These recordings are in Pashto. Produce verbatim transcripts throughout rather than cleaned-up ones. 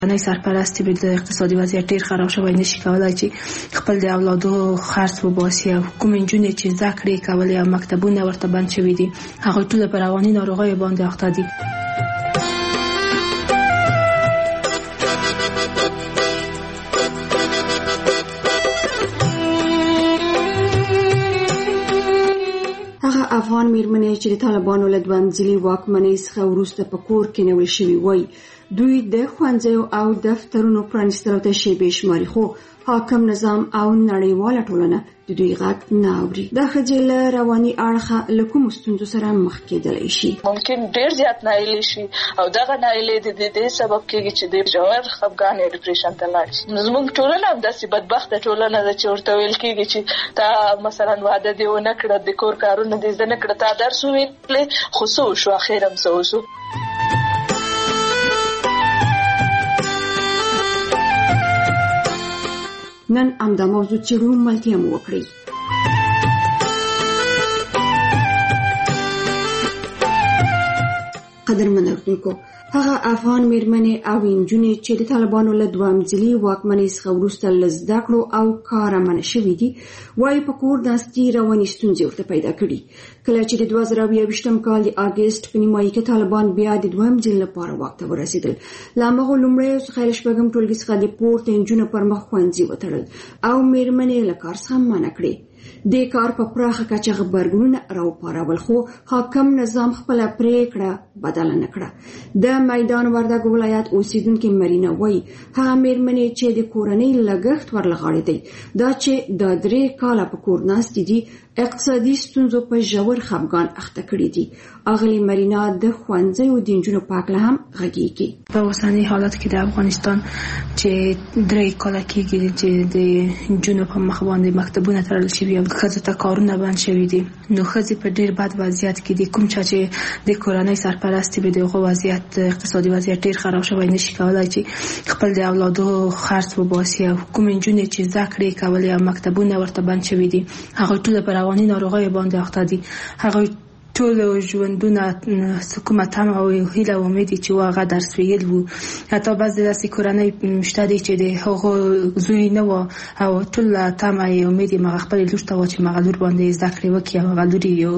نه سرپرستی به د اقتصادي وضعیت ډیر خراب شوی، نشي کولای چې خپل د اولادو خرڅ وباسي. او کوم نجونې چې زده کړې کولې او مکتبونه ورته بند شوي دي، هغوی ټول په رواني ناروغیو باندې اخته دي. افغان میرمنې چې د طالبانو له دوه منځلي واکمنۍ څخه وروسته په کور کې نیول شوي وای، دوی د ښوونځیو او دفترونو پرانیستلو ته شیبې شماري، خو حاکم نظام او نړیواله ټولنه د دوی غږ نه اوري. دا ښځې له رواني اړخه له کومو ستونزو سره مخ کېدلی شي؟ ممکن ډېر زیات ناهیلي شي او دغه ناهیلي د دې سبب کېږي چې د ژور خفګان یا ډیپریشن ته لاړ شي. زموږ ټولنه همداسې بدبخته ټولنه ده چې ورته ویل کېږي چې تا مثلا واده دې ونه کړه، د کور کارونه دې زده نه کړه، تا درس وویلې خو څه وشو، اخر هم څه وشو. نن همدا موضوع څېړو، ملتیا مو وکړئ. قدرمن اورېدونکو، هغه افغان میرمنې او نجونې چې د طالبانو له دوه منځلي واکمنۍ څخه وروسته له زده کړو او کاره منع شوي دي، وایي په کور ناستي رواني ستونزې ورته پیدا کړي. کله چې د دوه زره اووه ویشتم کال د اګست په نیمایي کې طالبان بیا د دویم ځل لپاره واک ته ورسېدل، له هماغو لومړیو څخه له شپږم ټولګي څخه د پورته نجونو پر مخ ښوونځي وتړل او میرمنې له کار څخه منع کړې. د کار په پراخه کچه غبرګونونه راوپارول، خو حاکم نظام خپله پریکړه بدله نه کړه. د میدان وردګ ولایت اوسیدونکې مرینا وایي هغه میرمنې چې د کورنۍ لګښت ورلغاړې دی، دا چې د درې کاله په کور ناستې دي، اقتصادي ستونزو په ژور خفګان اخته کړي دي. اغلې مرینا د ښوونځیو د نجونو په هکله هم غږیږي. په اوسني حالت کې د افغانستان چې درې کاله کېږي چې د نجونو په مخ باندې مکتبونه تړل شوي او ښځو ته کارونه بند شوي دي، نو ښځې په ډېر بد وضعیت کې دي. کوم چا چې د کورنۍ سرپرستی به دغه وضعیت اقتصادي وضعیت ډېر خراب شوی، نشي کولای چې خپل د اولادو خرڅ وباسي. او کوم نجونې چې زده کړې کولې او مکتبونه ورته بند شوي دي، هغوی ټول په رواني ناروغیو باندې اخته دي. هغوی ټول ژوندونه کومه تمه او هیله او امید چې هغه درس ویل وو. حتی بعضې داسې کورنۍ شته دي چې د هغو زوی نه و او ټول تمه او امید یې هغه خپلې لور ته و چې هغه لور باندې زده کړې وکړي او هغه لور یې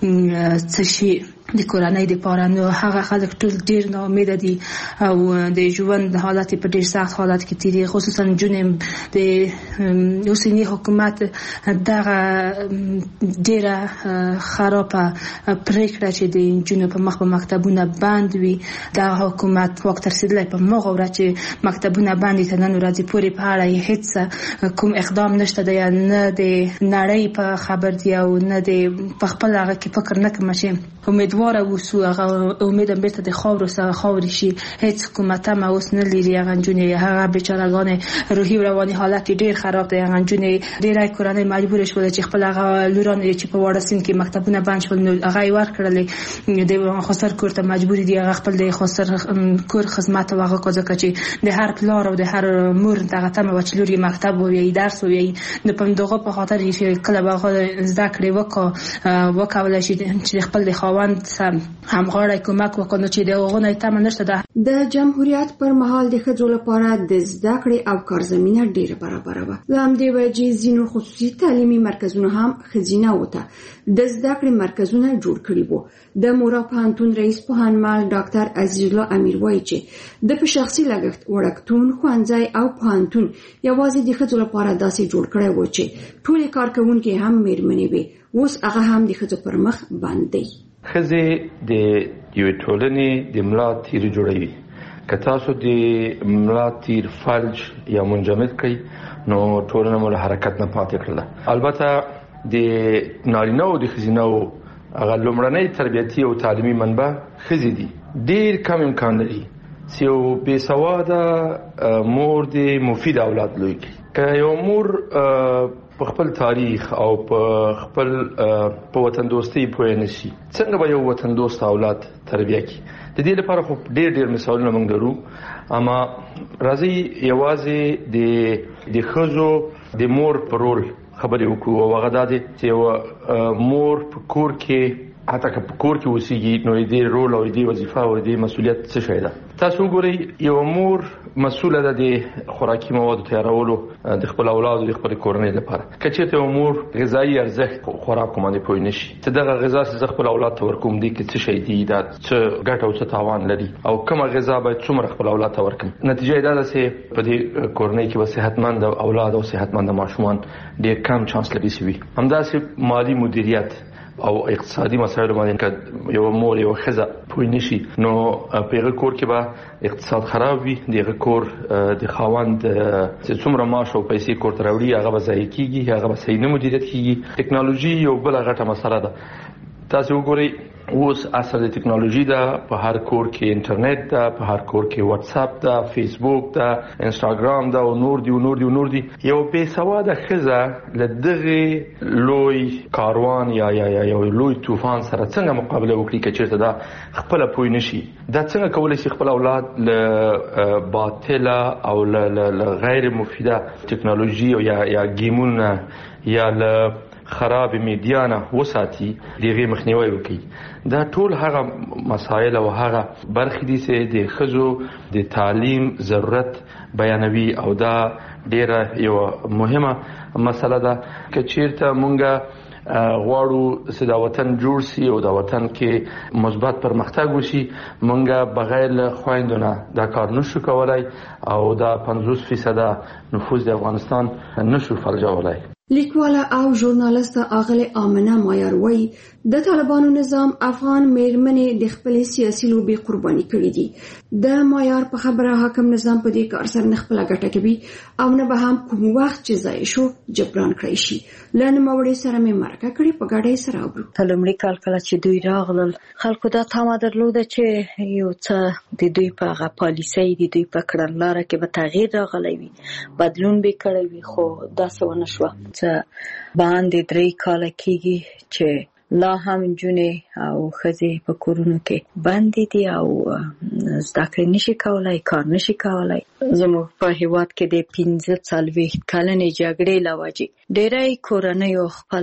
څه شي د کورنۍ دپاره. نو هغه خلک ټول ډېر ناامیده دي او د ژوند حالت په ډېر سخت حالت کې تېري، خصوصا نجونې د اوسني حکومت دغه ډېره خرابه پرېکړه چې د نجونو په مخ په مکتبونه بند وي، دغه حکومت واک ته رسېدلی په هماغه ورځ چې مکتبونه بند دي تر نن ورځې پورې په اړه یې هېڅ کوم اقدام نشته دی، نه د نړۍ په خبر دي او نه د په خپل هغه کې فکر نه کومه چې امیدواره اوسو هغه امید هم بیرته د خاورو سره خاورې شي. هېڅ حکومت هم اوس نه لري. هغه نجونې هغه بیچارهګانې روحي او رواني حالت یې ډېر خراب دی. هغه نجونې ډېری کورنۍ مجبورې شولې چې خپل هغه لوران چې په واړه سن کې مکتبونه بند شول، نو هغه یې ورکړلې د خسر کور ته مجبورې دي هغه خپل د خسر کور خدمت او هغه ځکه چې د هر پلار او د هر مور دغه تمه وه چې لور یې مکتب وویایي، درس وویایي. نو په همدغه په خاطر چې کله به هغه زده کړې وکولی شي چې خپل د خاوند همغاړی کومک وکړو چې د هغو نه یې تمه نشته ده. د جمهوریت پر مهال د ښځو لپاره د زده کړې او کار زمینه ډېره برابره وه. له همدې وجې ځینو خصوصي تعلیمي مرکزونو هم ښځینه وته د زده کړې مرکزونه جوړ کړي وو. د مورا پوهنتون رئیس پوهنمل ډاکټر عزیز الله امیر وایي چې د په شخصي لګښت وړکتون، ښوونځی او پوهنتون یوازې د ښځو لپاره داسې جوړ کړی و چې ټولې کارکوونکې هم میرمنې وې. اوس هغه هم د ښځو پر مخ بند دی. ښځې د یوې ټولنې د ملا تیر جوړوي. که تاسو د ملا تیر فلج یا منجمد کړئ نو ټولنه مو له حرکت نه پاتې کړله. البته د نارینه او د ښځینه هغه لومړنۍ تربیتي او تعلیمي منبع ښځې دي. ډېر کم امکان لري چې یو بې سواده مور د مفید اولاد لوی کړي. که یو مور په خپل تاریخ او په خپل په وطن دوستۍ پوه نشي، څنګه به یو وطن دوست اولاد تربیه کړي؟ د دې لپاره خو ډېر ډېر مثالونه موږ لرو، اما راځئ یوازې د د ښځو د مور په رول خبرې وکړو. او هغه دا دی چې یوه مور په کور کې حتی که په کور کې اوسېږي نو دې رول او دې وظیفه او دې مسؤلیت څه شی ده. تاسو وګورئ یو مور مسؤله ده د خوراکي موادو تیارولو د خپل اولاد او د خپل کورنۍ لپاره. که چېرته یو مور غذایي ارزښت خوراک باندې پوه نه شي چې دغه غذا چې خپل اولاد ته ورکوم دي کې څه شی دي، دا څه ګټه او څه تاوان لري او کومه غذا باید څومره خپل اولاد ته ورکوم، نتیجه دا ده چې په دې کورنۍ کې به صحتمند اولاد او صحتمند ماشومان ډېر کم چانس لري چې وي. همداسې مالي مدیریت او اقتصادي مسایل باندې که یو مور یو ښځه پوه نه شي نو په هغه کور کې به اقتصاد خراب وي، د هغه کور د خاوند چې څومره معاش او پیسې کور ته راوړي هغه به ضایع کېږي، هغه به صحیح نه مدیریت کېږي. ټکنالوژي یو بله غټه مسله ده. تاسو وګورئ اوس عصر د ټکنالوژي ده، په هر کور کې انټرنیټ ده، په هر کور کې واتس اپ ده، فیسبوک ده، انستاګرام ده او نور دی او نور دی او نور دی. یو بې سواده ښځه له دغه لوی کاروان یا یا یا یو لوی طوفان سره څنګه مقابله وکړي که چېرته دا خپله پوه نه شي؟ دا څنګه کولی شي خپل اولاد له باطله او له غیر مفیده ټکنالوژي او یا یا ګیمونه یا له خراب میډیا نه وساتي، دغه مخنیوي وکړي. دا ټول هغه مسایل او هغه برخې دي چې د ښځو د تعلیم ضرورت بیانوي او دا ډیره یو مهمه مسله ده. که چیرته مونږه غواړو چې دا وطن جوړ سي او دا وطن کې مثبت پرمختګ وشي، مونږه بغیر له خویندو نه دا کار نشو کولای او دا پنځوس فیصده نفوذ د افغانستان نشو فلجولای. لیکواله او ژورنالیسته اغلې آمنه مایار وایي د طالبانو نظام افغان میرمنې د خپل سیاسي لوبې قرباني کړې دي. د مایار په خبره حاکم نظام په دې کار سره نه خپله ګټه کوي او نه به هم کوم وخت چې ضایع شو جبران کړی شي. له نوموړي سره مې مرکه کړې، په ګډه یې سره اورو. په لومړي کال کله چې دوی راغلل خلکو دا تمه درلوده چې یو څه د دوی په هغه پالیسۍ د دوی په کړنلاره کې به تغییر راغلی وي، بدلون به کړی وي، خو داسې ونه شوه. باندې درې کاله کېږي چې لا هم نجونې او ښځې په کورونو کې بندې دي او زده کړې نشي کولای، کار نشي کولای. زموږ په هېواد کې د پنځه څلوېښت کلنې جګړې له وجې ډېری کورنیو خپل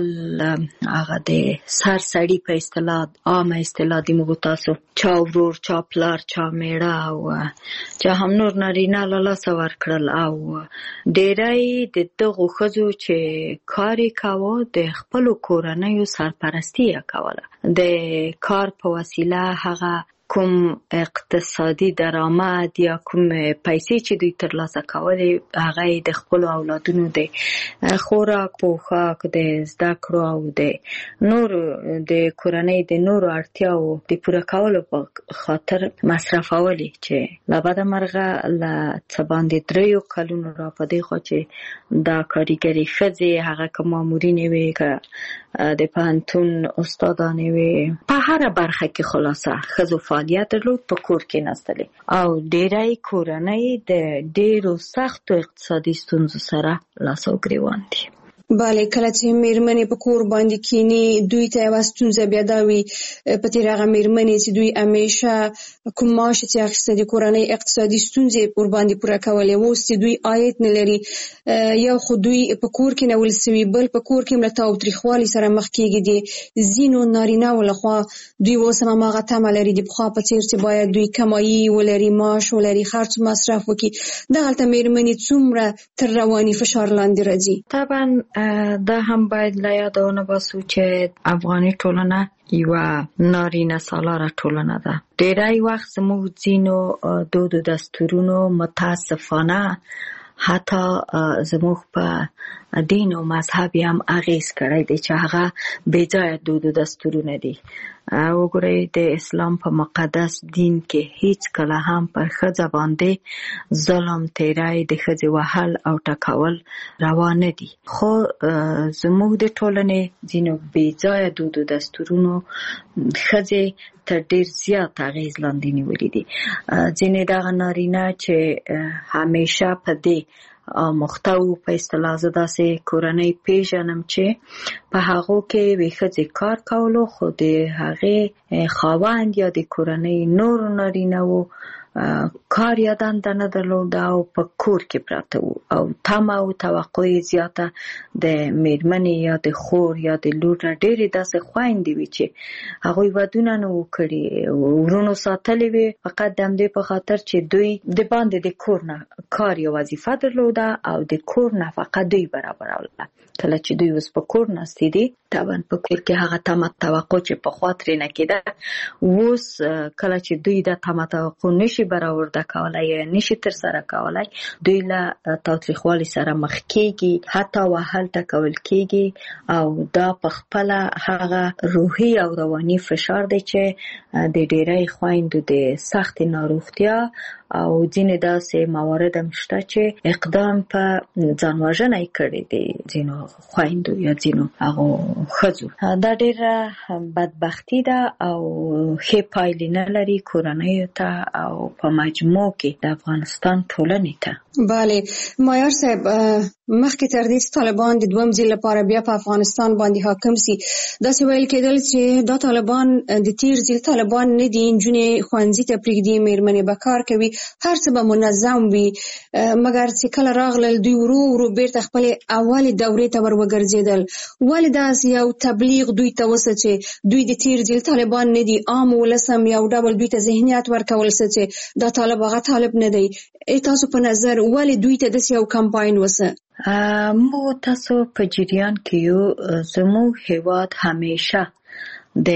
هغه د سر سړي په اصطلاح عامه اصطلاح د موږ تاسو چا ورور چا پلار چا میړه او چا هم نور نارینه له لاسه ورکړل او ډېری د دغو ښځو چې کار یې کاوه د خپلو کورنیو سرپرستي یې کوله. د کار په وسیله هغه کوم اقتصادي درآمد یا کوم پیسې چې دوی ترلاسه کولې هغه د خپلو اولادونو د خوراک پوښاک د زده کړو او د نورو د کورنۍ د نورو اړتیاو د پوره کولو په خاطر مصرفولې چې له بده مرغه له څه باندې دریو کلونو را په دې خوا چې دا کارګرې ښځې هغه که مامورینې وې که د پوهنتون استادانې وې په هره برخه کې خلاصه ښځو فعالیت درلود، په کور کې نستلې او ډېری کورنۍ د ډېرو سختو اقتصادي ستونزو سره لاس او ګریوان دي. بله، کله چې میرمنې په کور باندې کینی دوی ته یوه ستونزه بیا دا وي په تېر هغه میرمنې چې دوی همیشه کوم معاش چې اخیسته د کورنۍ اقتصادي ستونزې ورباندې پوره کولې، اوس چې دوی عاید نه لري، یو خو دوی په کور کې نیول سوي، بل په کور کې له تاوتریخوالي سره مخ کېږي. د ځینو نارینه‌و لخوا دوی اوس هم هماغه تمه لري د پخوا په څېر چې باید دوی کمایي ولري، معاش ولري، خرڅ مصرف وکړي. دغلته میرمنې څومره تر رواني فشار لاندې راځي. طبعا دا هم باید له یاده ونه باسو چې افغاني ټولنه یوه نارینه سالاره ټولنه ده. ډېری وخت زموږ ځینو دود و دستورونو متاسفانه حتی زموږ په دین او مذهب هم اغیز کړی دی چې هغه بې ځایه دود و دستورونه دي. وګورئ د اسلام په مقدس دین کې هیڅ کله هم پر ښځه باندې ظلم، تیری، د ښځې وهل او ټکول روا نه دي. خو زموږ د ټولنې ځینو بې ځایه دود و دستورونو ښځې تر ډیر زیات اغیز لاندې نیولې دي. ځینې دغه نارینه چې همیشه په دې مختو په اصطلاح زه داسې کورنۍ پیژنم چې په هغو کې وې ښځې کار کولو، خو د هغې خاوند یا د کورنۍ نورو نارینه‌وو کار یا دنده نه درلوده او په کور کې پراته وو او تمه او توقع زیاته د میرمنې یا د خور یا د لور نه ډېرې داسې خویندې وي چې هغوی ودونه نه وو کړي، ورونو ساتلې وي فقط د همدې په خاطر چې دوی د باندې د کور نه کار یا وظیفه درلوده او د کور نفقه دوی برابروله. کله چې دوی اوس په کور ناستې دي طبعا په کور کې هغه تمه توقع چې پخوا ترې نه کېده، اوس کله چې دوی د تمه توقع نشي برآورده کولی یا نشي ترسره کولی، دوی له تاوتریخوالي سره مخ کېږي، حتی وهل ټکول کېږي او دا په خپله هغه روحي او رواني فشار دی چې د ډېری خویندو د سختې ناروغتیا او ځینې داسې موارد هم شته چې اقدام په ځان وژنه یې کړی دی ځینو خویندو یا ځینو هغو ښځو. دا ډېره بدبختي ده او ښې پایلې نه لري کورنیو ته او په مجموع کې د افغانستان ټولنې ته. بله مایار صاحب، مخکې تر دې طالبان د دویم ځل لپاره بیا په افغانستان باندې حاکم سي، داسې ویل کېدل چې دا طالبان د تیر ځل طالبان نه دي، نجونې ښوونځي ته پرېږدي، میرمنې به کار کوي، هر څه به منظم وي، مګر چې کله راغلل دوی ورو ورو بیرته خپلې اولې دورې ته ور وګرځېدل. ولې داسې یو تبلیغ دوی ته وسه چې دوی د تیر ځل طالبان نه دي، عام ولس هم یو ډول دوی ته ذهنیت ورکول څه چې دا طالب هغه طالب نه دی؟ تاسو په نظر ولې دوی ته داسې یو کمپاین وسه؟ مو تاسو په جریان کې یو، زموږ هیواد همیشه د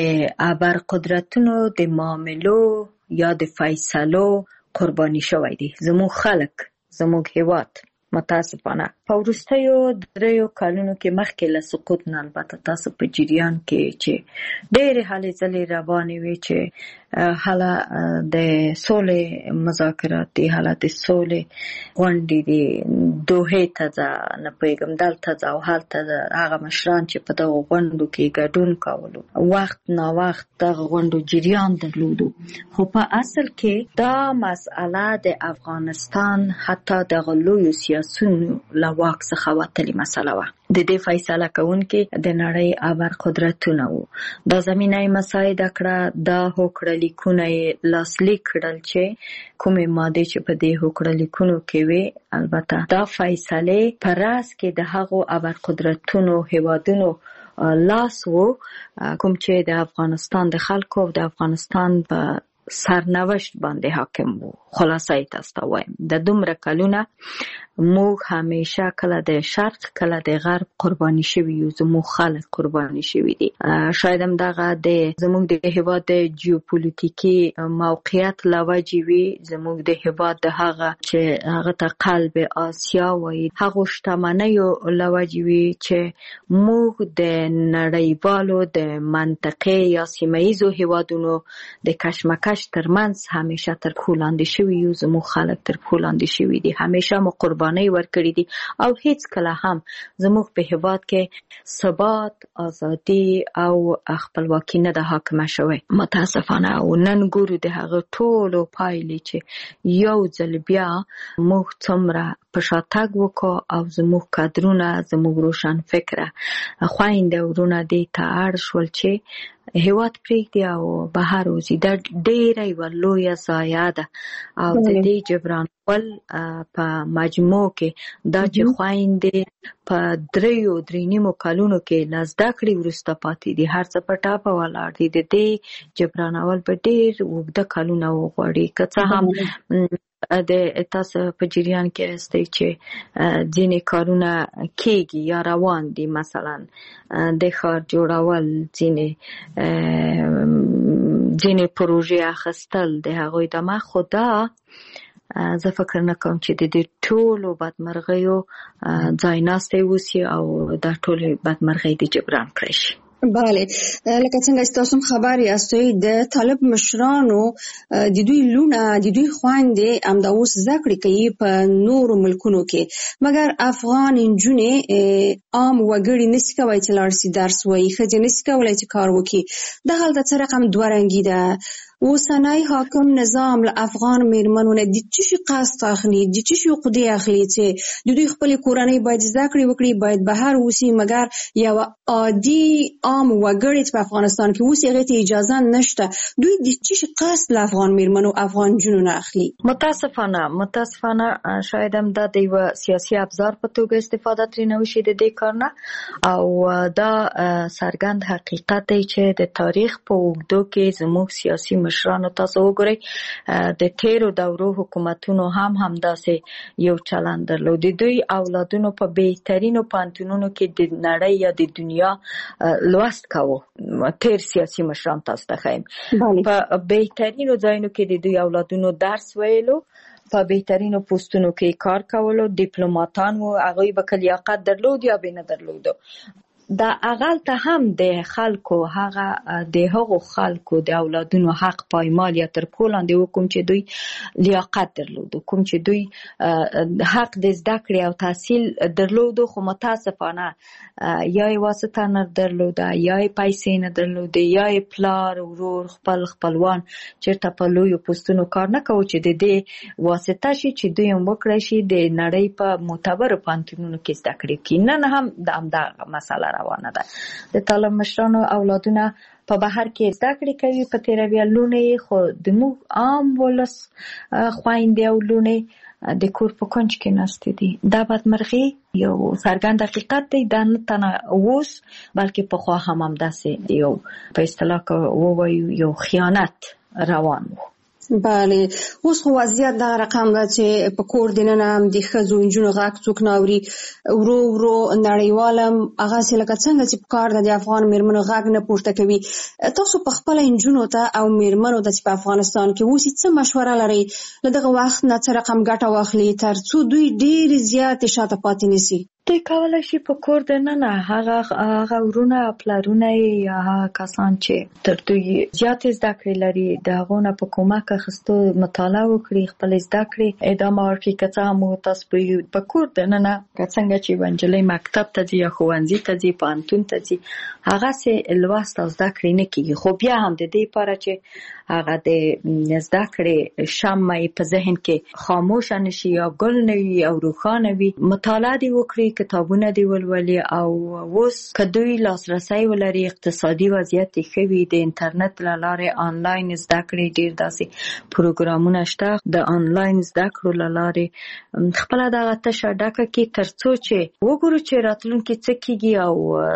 ابرقدرتونو د معاملو یا د فیصلو قرباني شوی دی. زموږ خلک، زموږ هیواد متاسفانه په وروستیو دریو کلونو کې مخکې له سقوط نه، البته تاسو په جریان کې چې ډېرې هلې ځلې روانې وې چې هله د سولې مذاکرات دي، هله د سولې غونډې دي، دوحې ته ځه، نه پوهېږم دلته ځه او هلته ځه. هغه مشران چې په دغو غونډو کې ګډون کولو، وخت ناوخت دغه غونډو جریان درلودو، خو په اصل کې دا مسئله د افغانستان حتی دغه لویو سیاسونو له واک څخه وتلې مسله وه. د دې فیصله کوونکي د نړۍ ابرقدرتونه وو. دا زمینه یې مساعده کړه، دا هوکړه لیکونه یې لاسلیک کړل چې کومې مادې چې په دې هوکړه لیکونو کې وې، البته دا فیصلې په راز کې د هغو ابرقدرتونو هیوادونو لاس وو کوم چې د افغانستان د خلکو او د افغانستان په سرنوشت باندې حاکم وو. خلاصه یې تاسو ته وایم، د دومره کلونه موږ همیشه کله د شرق کله د غرب قرباني شوي یو، زموږ خلک قرباني شوي دي. شاید هم دغه د زموږ د هیواد د جیوپولیټیکي موقعیت له وجې وي، زموږ د هیواد د هغه چې هغه ته قلب آسیا وایي، هغو شتمنیو له وجې وي چې موږ د نړیوالو د منطقې یا سیمه ییزو هیوادونو د کشمکش ترمنځ همیشه تر پښو لاندې شوي یو، زموږ خلک تر پښو لاندې شوي دي، همیشه مو قربانۍ ورکړي دي او هیڅ کله هم زموږ په هیواد کې ثبات، ازادي او خپلواکي نه ده حاکمه شوې متاسفانه. او نن ګورو د هغه ټولو پایلې چې یو ځل بیا موږ څومره په شاتګ وکړو او زموږ کادرونه، زموږ روشن فکره خویندې ورونه دې ته اړ شول چې هیواد پرېږدي او بهر وځي. دا ډېره یوه لویه ضایعه ده او د دې جبرانول په مجموع کې دا چې خویندې په دریو درې نیمو کلونو کې له زده کړې وروسته پاتې دي، هر څه په ټاپه ولاړ دي، د دې جبرانول به ډېر اوږده کلونه وغواړي. که څه هم د تاسو په جریان کې هستئ چې ځینې کارونه کېږي یا روان دي، مثلا د ښار جوړول، ځینې ځینې پروژې اخیستل د هغوی دمه، خو دا زه فکر نه کوم چې د دې ټولو بدمرغیو ځای ناستی وسي او دا ټولې بدمرغۍ د جبران کړی شي. بله، لکه څنګه چې تاسو خبر یاستئ د طالب مشرانو د دوی لونه، د دوی خویندې همدا اوس زده کړې کوي په نورو ملکونو کې، مګر افغان نجونې عام وګړي نشي کولی چې لاړ شي درس ووایي، ښځې نشي کولی چې کار وکړي. دا هلته څه رقم دوه رنګي ده. اوسنی حاکم نظام له افغان میرمنو نه د څه شي قصد اخلي، د څه شي عقدې اخلي چې د دوی خپل کورنۍ باید زده کړې وکړي، باید بهر اوسي، مګر یو عادي عام وګړي په افغانستان کې اوس هغه ته اجازه نشته. دوی د څه شي قصد له افغان میرمنو افغان جنونو نه اخلي؟ متاسفانه متاسفانه شاید هم دا د یو سیاسي ابزار په توګه استفاده ترې نه وشي د دې کار نه، او دا څرګند حقیقت دی چې د تاریخ په اوږدو کې زموږ سیاسي مشرانو تاسو وګورئ د تیرو دورو حکومتونو هم همداسې یو چلند درلود. دوی اولادونو په بهترینو پوهنتونونو کې د نړۍ یا د دنیا لوست کاوه. تیر سیاسي مشران تاسو ته ښیم په بهترینو ځایونو کې د دوی اولادونو درس ویلو، په بهترینو پوسټونو کې کار کولو، ډیپلوماټان وو، هغوی به که لیاقت درلود یا به نه درلودو. دا اغل ته هم د خلکو هغه د هغو خلکو د اولادونو حق پایمال یا تر پښو لاندې و، کوم چې دوی لیاقت درلودو، کوم چې دوی حق د زده کړې او تحصیل درلودو، خو متاسفانه یا یې واسطه نه درلوده، یا یې پیسې نه درلودې، یا یې پلار ورور خپل خپلوان چېرته په لویو پوستونو کار نه کوو چې د دې واسطه شي چې دوی هم وکړی شي د نړۍ په معتبرو پوهنتونونو کې زده کړې وکړي. نن هم د همدغه مسله روانه ده. د طالب مشرانو اولادونه په بهر کې زده کړې کوي، په تیروي لونه، خو د موږ عام ولس خویندې او لونه د کور په کونج کې ناستې دي. دا بدمرغي یو څرګند حقیقت دی. دا نه تنه اوس بلکې پخوا هم همداسې یو په اصطلاح ووایو یو خیانت روان و. بله، اوس خو وضعیت دغه رقم ده چې په کور دننه هم د ښځو نجونو غږ څوک نه اوري. ورو ورو نړیوال هم هغسې لکه څنګه چې په کار ده د افغان میرمنو غږ نه پورته کوي. تاسو په خپله نجونو ته او میرمنو ته چې په افغانستان کې اوسي څه مشوره لرئ له دغه وخت نه څه رقم ګټه واخلي تر څو دوی ډېرې زیاتې شاته پاتې نشي؟ دوی کولی شي په کور دننه هغه هغه ورونه پلرونه یا هغه کسان چې تر دوی زیاتې زده کړې لري د هغو نه په کمک اخیستو مطالعه وکړي، خپل زده کړې ادامه ورکړي. که څه هم تاسو په کور دننه که څنګه چې یوه نجلۍ مکتب ته ځي یا ښوونځي ته ځي، پوهنتون ته ځي، هغسې لوست او زده کړې نه کېږي. خو بیا هم د دې لپاره چې هغه د زده کړې شمع یې په ذهن کې خاموشه نشي یا ګل نه وي او روښانه وي، مطالعه دې وکړي، کتابونه دې ولولي. او اوس که دوی لاسرسی ولري، اقتصادي وضعیت یې ښه وي، د انټرنټ له لارې آنلاین زده کړې ډېر داسې پروګرامونه شته، د آنلاین زده کړو له لارې خپله دغه تشه ډکه کړي تر څو چې وګورو چې راتلونکي څه کېږي او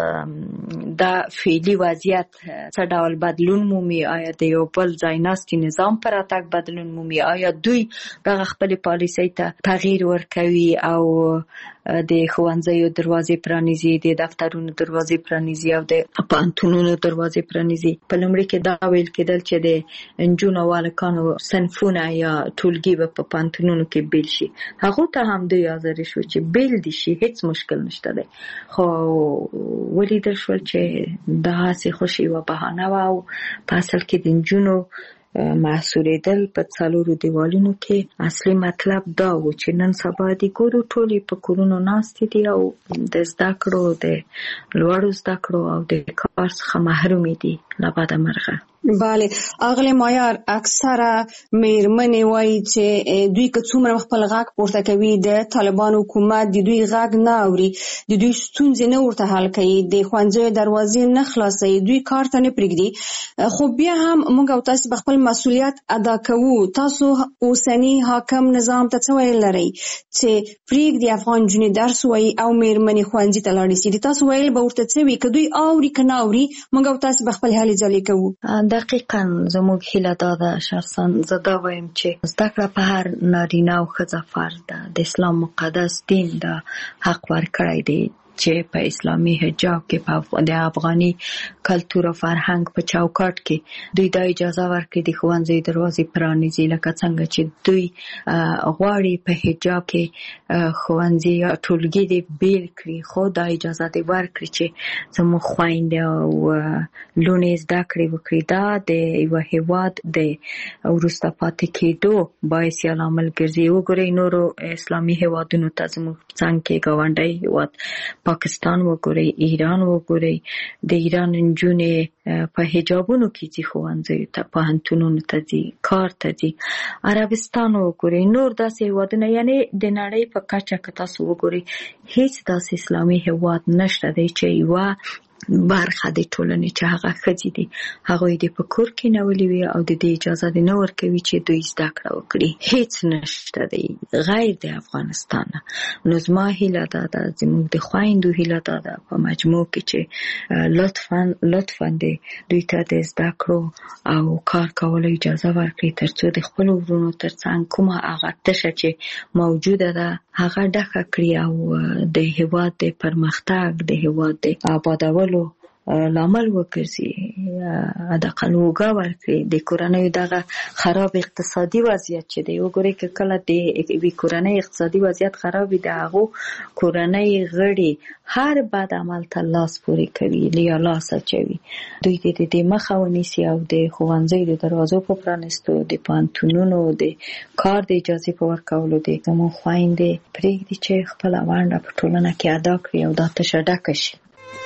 دا فعلي وضعیت څه ډول بدلون مومي. آیا د یو بل ځای ناستي نظام پر راتګ بدلون مومي؟ آیا دوی دغه خپلې پالیسۍ ته تغییر ورکوي او د ښوونځیو دروازې پرانیزي، د دفترونو دروازې پرانیزي او د پوهنتونونو دروازې پرانیزي؟ په لومړي کې دا ویل کېدل چې د نجونو او هلکانو صنفونه یا ټولګي به په پوهنتونونو کې بیل شي. هغو ته هم دوی حاضر شو چې بیل دي شي، هیڅ مشکل نشته دی. خو ولیدل شول چې دغسې خوشي یوه بهانه وه او په اصل کې د نجونو محصوریدل په څلورو دیوالونو کې اصلي مطلب دا و چې نن سبا د ګورو ټولې په کورونو ناستې دي او د زده کړو د لوړو زده کړو او د کار څخه محرومې دي له بده مرغه. بله، اغلی مایار اکثره میرمنې وایي چې دوی که څومره خپل غږ پورته کوي د طالبان حکومت د دوی غږ نه اوري، د دوی ستونزې نه ورته حل کوي، د ښوونځیو دروازې نه خلاصوي، دوی کار ته نه پرېږدي. خو بیا هم موږ او تاسو په خپل مسؤلیت ادا کوو. تاسو اوسني حاکم نظام ته څه ویل لرئ چې پرېږدي افغان نجونې درس ووایي او میرمنې ښوونځي ته لاړې شي؟ د تاسو ویل به ورته څه وي؟ که دوی اوري که نه اوري، موږ او تاسو به خپل هلې ځلې کوو. دقیقاً زموږ هیله دا ده شخصا زه دا وایم چې زده کړه په هر نارینه او ښځه فرض ده. د اسلام مقدس دین دا حق ورکړی دی چې په اسلامي حجاب کې په د افغاني کلتور او فرهنګ په چوکاټ کې دوی دا اجازه ورکړي د ښوونځي دروازې پرانیزي، لکه څنګه چې دوی غواړي په حجاب کې ښوونځي یا ټولګي دې بیل کړي، خو دا اجازه دې ورکړي چې زموږ خویندې او لوڼې زده کړې وکړي. دا د یوه هېواد د وروسته پاتې کېدو باعث یا لامل ګرځي. وګورئ نورو اسلامي هېوادونو ته زموږ څنګ کې ګاونډی هېواد پاکستان وګورئ، ایران وګورئ، د ایران نجونې په حجابونو کې ځي ښوونځیو ته، پوهنتونونو ته ځي، کار ته ځي. عربستان وګورئ، نور داسې هیوادونه، یعنی د نړۍ په کچه که تاسو وګورئ هیڅ داسې اسلامي هیواد نشته دی چې یوه برخه د ټولنې چې هغه ښځې دي هغوی دې په کور کې نولي وي او د دې اجازه دې نه ورکوي چې دوی زده کړه وکړي. هیڅ نشته دی غیر د افغانستان. نو زما هیله دا ده، زموږ د خویندو هیله دا ده په مجموع کې چې لطفا لطفا دوی ته د زده کړو او کار کولو اجازه ورکړي ترڅو د خپلو وروڼو ترڅنګ کومه هغه تشه چې موجوده ده هغه ډکه کړي او د هیواد د پرمختګ، د هیواد د آبادولو لامل وګرځي، حداقل اوږه ورکړي. د کورنیو دغه خراب اقتصادي وضعیت چې دی، وګورئ که کله د یوې کورنۍ اقتصادي وضعیت خراب وي د هغو کورنۍ غړي هر بد عمل ته لاس پورې کوي یا لاس اچوي. دوی د دې مخه ونیسي او د ښوونځیو د دروازو په پرانستو، د پوهنتونونو د کار د اجازې په ورکولو د زموږ خویندې پرېږدي چې خپله ونډه په ټولنه کې ادا کړي او دا تشه ډکه شي.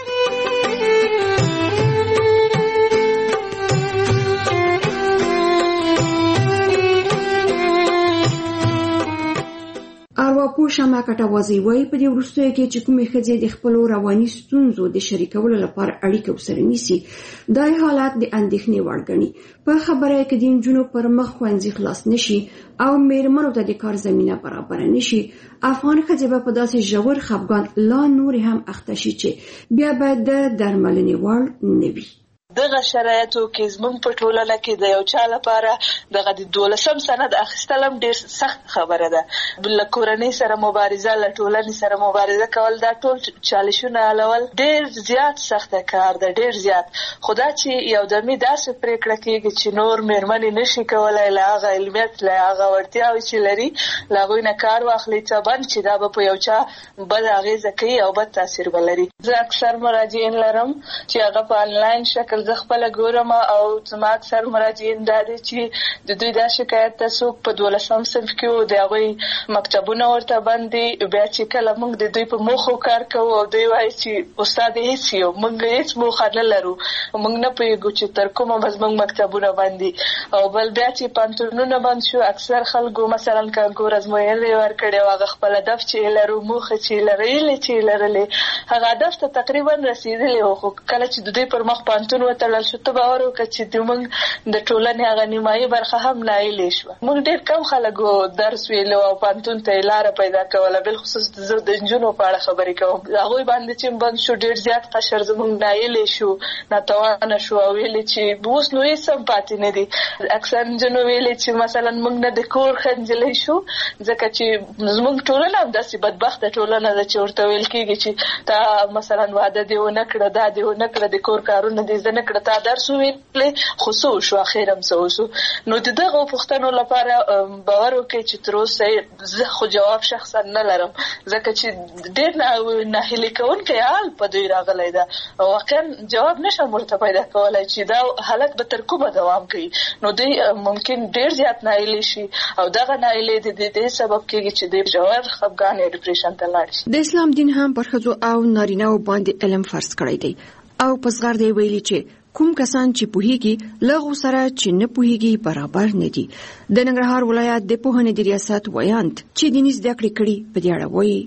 ارواپوه شمع کټوازی وایي په دې وروستیو کې چې کومې ښځې د خپلو رواني ستونزو د شریکولو لپاره اړیکه ورسره نیسي دا حالات د اندېښنې وړ ګڼي. په خبره کې د نجونو پر مخ ښوونځي خلاص نشي او میرمنو ته د کار زمینه برابره نشي، افغان ښځې به په داسې ژور خفګان لا نورې هم اخته شي چې بیا به د درملنې وړ نه وي. دغه شرایطو کې زموږ په ټولنه کې د یو چا لپاره دغه د دولسم سند اخیستل هم ډېر سخت خبره ده. له کورنۍ سره مبارزه، له ټولنې سره مبارزه کول، دا ټول چالشونه حلول ډېر زیات سخته کار ده، ډېر زیات. خو دا چې یو دمې داسې پرېکړه کېږي چې نور مېرمنې نشي کولی له هغه علمیت، له هغه وړتیاوې چې لري له هغوی نه کار واخلي څبن چې دا به په یو چا بد اغېزه کوي او بد تاثیر به لري. زه اکثر مراجعین لرم چې هغه په انلاین شکل زه خپله ګورم او زما اکثر مراجعین دا دی چې د دوی دا شکایت ته څوک په دولسم صنف کې و د هغوی مکتبونه ورته بند دي. بیا چې کله موږ د دوی په موخو کار کوو او دوی وایي چې استاد هېڅ یو موږ هېڅ موخه نه لرو، موږ نه پوهېږو چې تر کومه به زموږ مکتبونه بند دي. او بل بیا چې پوهنتونونه بند شو، اکثر خلکو مثلا کانکور ازموینې ورکړې او هغه خپل هدف چې لرو، موخه چې لرلې چې لرلې هغه هدف ته تقریبا رسېدلی و. خو کله چې د دوی پر مخ پوهنتون وتړل شو ته باور وکړه چې زموږ د ټولنې هغه نیمایي برخه هم نایلې شوه. موږ ډېر کم خلکو درس ویلو او پوهنتون ته یې لاره پیدا کوله. بالخصوص زه د نجونو په اړه خبرې کوم، هغوی باندې چې بند شو ډېر زیات قشر زموږ نایلې شو، ناتوانه شو او ویلې چې اوس نو هېڅ هم پاتې نه دي. اکثر نجونو ویلې چې مثلا موږ نه د کور ښه نجلۍ شو ځکه چې زموږ ټولنه هم داسې بدبخته ټولنه ده چې ورته ویل کېږي چې تا مثلا واده دې ونه کړه، دا دې ونه کړه، د کور کارونه دې زده نه کړه، تا درس وویلې خو څه وشو، اخر هم څه وشو. نو د دغو پوښتنو لپاره باور وکړئ چې تر اوسه زه خو جواب شخصا نه لرم ځکه چې ډېر ناهیلي کوونکی حال په دوی راغلی ده. واقعا جواب نشم ورته پیدا کولی چې دا حالت به تر کومه دوام کوي. نو دوی ممکن ډېر زیات ناهیلي شي او دغه ناهیلي د دې سبب کېږي چې دوی ژور خفګان یا ډپریشن ته لاړ شي. د اسلام دین هم پر ښځو او نارینه‌و باندې علم فرض کړی دی او په زغر دی ویلي چې کوم کسان چې پوهیږي لغو سره چې نه پوهیږي برابر نه دي. د ننګرهار ولایت د پوهنې د ریاست ویاند چې دیني زده کړې کړي په دې اړه وایي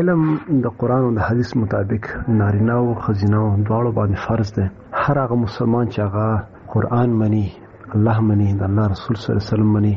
علم د قرآن او د حدیث مطابق نارینه او ښځینه دواړو باندې فرض دی. هر هغه مسلمان چې هغه قرآن مني، الله مني، د الله رسول صلی الله علیه وسلم مني،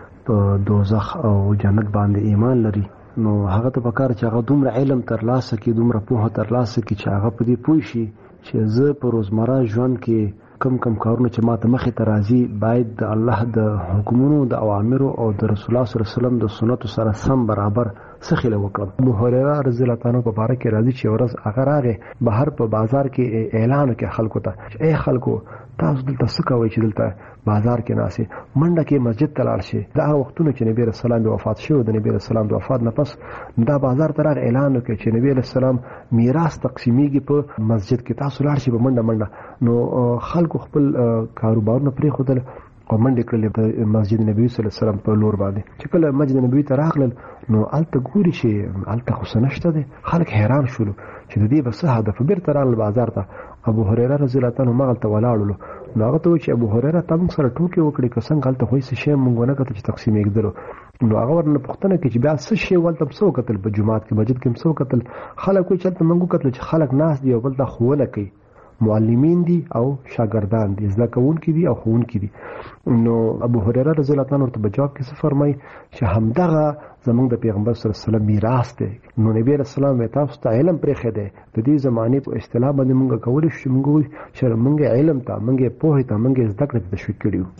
په دوزخ او جنت باندې ایمان لري، نو هغه ته پکار چې هغه دومره علم ترلاسه کړي، دومره پوهه ترلاسه کړي چې هغه په دې پوه شي چې زه په روزمره ژوند کې کم کم کارونه چې ماته مخې ته راځي باید د الله د حکمونو، د اوامرو او د رسول الله صلی الله علیه وسلم د سنتو سره سم برابر سخیله وکړم. ابو هريره رضی الله تعالی عنہ په باره کې راځي چې ورځ هغه راغی بهر په بازار کې اعلان وکړ خلکو ته چې ای خلکو تاسو دلته څه کوئ چې دلته بازار کې ناسي منډه کې مسجد ته لاړ شي. دا هغه وختونه چې نبی رسول الله وفات شو، د نبی رسول الله وفات نه پس دا بازار ته راغی اعلان وکړ چې نبی رسول الله میراث تقسیمیږي په مسجد کې، تاسو لاړ شي په منډه منډه. نو خلکو خپل کاروبارونه پرې خودل او منډې کړلې د مسجد نبوي صلی الله علیه وسلم په لور باندې. چې کله مسجد نبوي ته راغلل نو هلته ګوري چې هلته خو څه نشته دی. خلک حیران شولو چې د دې به څه هدف. بیرته راغلل بازار ته. ابو هريره رضی الله عنه مغلته ولاړلو. نو هغه ته وایي چې ابو هريره تا موږ سره ټوکې وکړې که څنګه هلته خو هېڅ شی موږ ونه کتل چې تقسیمېږدلو. نو هغه ورنه پوښتنه کوي چې بیا څه شی ولته څه وکتل په جومات کې مسجد کې څه وکتل. خلک وایي چې هلته موږ وکتل چې خلک ناست دي او بل ته ښوونه کوي. معلمین دي او شاګردان دي، زده کوونکي دي او ښوونکي دي. نو ابو هريره رضی الله عنه ورته په جواب کې څه فرمایي چې همدغه زمونږ د پیغمبر صلی الله علیه وسلم میراث دی. نو نبی رسول الله تاسو ته علم پرېښی دی. د دې زمانې په اصطلاح باندې موږ کولی شو چې موږ وایو چې موږ علم ته، موږ پوهې ته، موږ زده کړې ته تشویق کړي یو.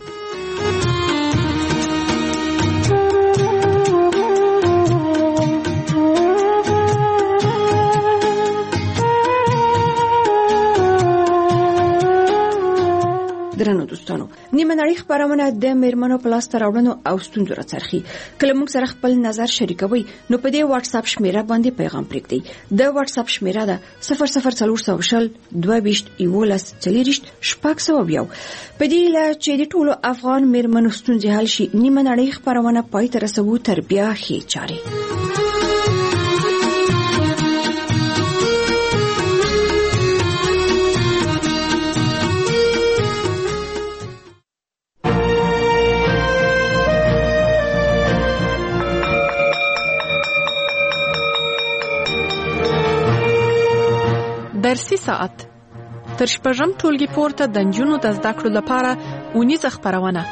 درنو دوستانو، نیمه نړۍ خبرونه د میرمنو په لاس ته راوړنو او ستونزو راڅرخي. کله موږ سره خپل نظر شریکوي نو په دې واتس اپ شمیره باندې پیغام پرېږدئ. د واتس اپ شمیره ده صفر صفر څلور سوه شل دوه ویشت یولس څلېرویشت شپږ سوه یو. په دې هیله چې د ټولو افغان میرمنو ستونزې حل شي، نیمه نړۍ خبرونه پای ته رسوو تر بیا ښې چارې. درسي ساعت تر شپږم ټولګي پورته د نجونو د زده کړو لپاره اونیزه خپرونه.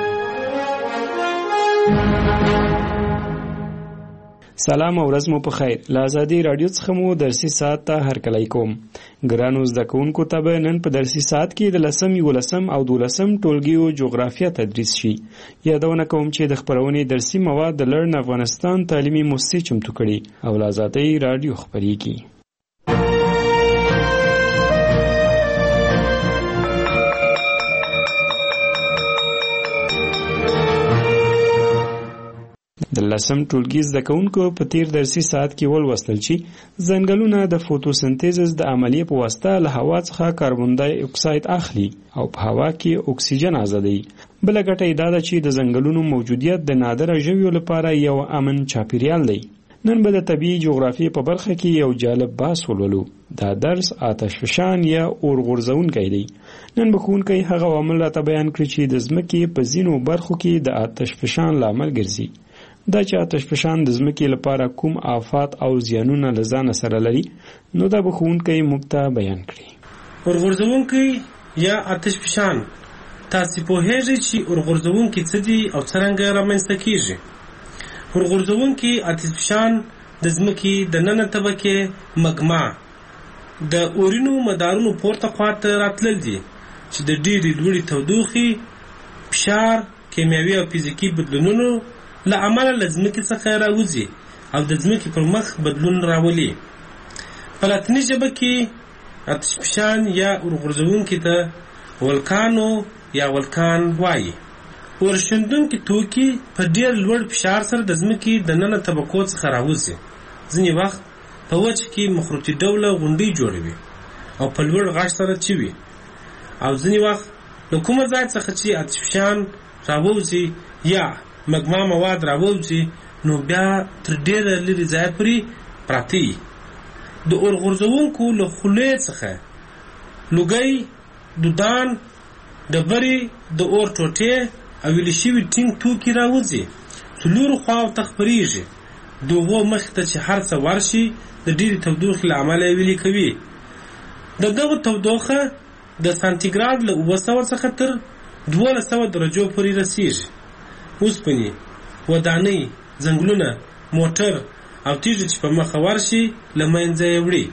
سلام او ورځ مو په خیر. له ازادي رادیو څخه مو درسي ساعت ته هرکلی کوم. ګرانو زده کوونکو ته به نن په درسي ساعت کې د لسم، یولسم او دولسم ټولګیو جغرافیه تدریس شي. یادونه کوم چې د خپرونې درسي مواد د لرن افغانستان تعلیمي مؤسسې چمتو کړي او له ازادي رادیو خپرېږي. د لسم ټولګي زده کوونکو په تیر درسي ساعت کې ولوستل چې ځنګلونه د فوتوسنتیزس د عملیې په واسطه له هوا څخه کاربن ډای اکساید اخلي او په هوا کې اکسیجن ازادوي. بله ګټه یې دا ده چې د ځنګلونو موجودیت د نادره ژویو لپاره یو امن چاپیریال دی. نن به د طبیعي جغرافیې په برخه کې یو جالب بحث ولولو. دا درس آتشفشان یا اور غورځونکی دی. نن به ښوونکی هغه عوامل راته بیان کړي چې د ځمکې په ځینو برخو کې د آتشفشان لامل ګرځي. دا چې آتشفشان د ځمکې لپاره کوم آفات او زیانونه له ځانه سره لري، نو دا به ښوونکی موږ ته بیان کړي. اور غورځونکی یا آتشفشان، تاسې پوهیږئ چې اور غورځونکي څه دي او څرنګه رامنځته کیږي؟ اور غورځونکي آتشفشان د ځمکې د ننه طبقې مګما د اورینو مدارونو پورته خواته راتلل دي چې د ډېرې لوړې تودوخې، فشار، کیمیاوي او فزیکي بدلونونو له امله له ځمکې څخه راوځي او د ځمکې پر مخ بدلون راولي. په لاتیني ژبه کې آتشفشان یا اور غورځونکي ته ولکانو یا ولکان وایي. اور شیندونکي توکي په ډېر لوړ فشار سره د ځمکې د ننه طبقو څخه راوځي. ځینې وخت په وچه کې مخروطي ډوله غونډۍ جوړوي او په لوړ غږ سره چوي، او ځینې وخت له کومه ځای څخه چې آتشفشان راوځي یا مګما مواد راوځي نو بیا تر ډېره لرې ځای پورې پراته وي. د اور غورځونکو له خولې څخه لوګی، دودان، ډبرې، د اور ټوټې او ویلې شوي ټینګ توکي راوځي، څلورو خواو ته خپرېږي. د اوبو مخې ته چې هر څه ورشي د ډېرې تودوخې له امله یې ویلې کوي. د دغه تودوخه د سانتیګراد له اوه سوه څخه تر دولس سوه درجو پورې رسیږي. اوسپنې، ودانۍ، ځنګلونه، موټر او تیږې چې په مخه ورشي له منځه یې وړي،